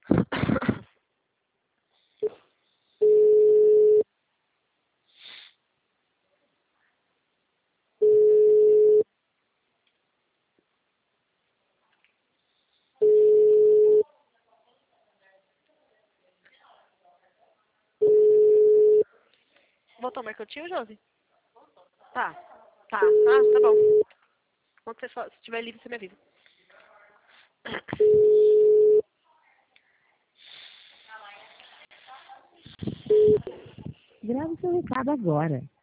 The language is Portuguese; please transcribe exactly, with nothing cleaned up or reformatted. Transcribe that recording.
Voltou o mercantil, Josi? Tá. Tá. Ah, tá bom. Quando você for, se estiver livre, você me avisa. Grave seu recado agora.